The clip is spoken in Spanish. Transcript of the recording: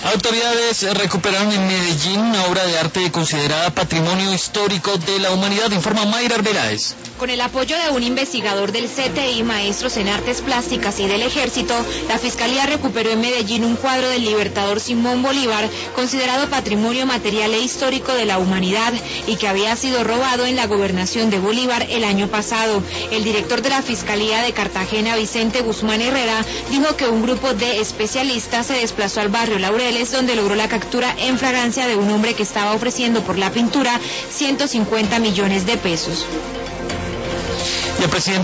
Autoridades recuperaron en Medellín una obra de arte considerada Patrimonio Histórico de la Humanidad, informa Mayra Arbeláez. Con el apoyo de un investigador del CTI, maestros en artes plásticas y del Ejército, la Fiscalía recuperó en Medellín un cuadro del libertador Simón Bolívar, considerado Patrimonio Material e Histórico de la Humanidad y que había sido robado en la gobernación de Bolívar el año pasado. El director de la Fiscalía de Cartagena, Vicente Guzmán Herrera, dijo que un grupo de especialistas se desplazó al barrio Laureles, donde logró la captura en flagrancia de un hombre que estaba ofreciendo por la pintura 150 millones de pesos. Y el presidente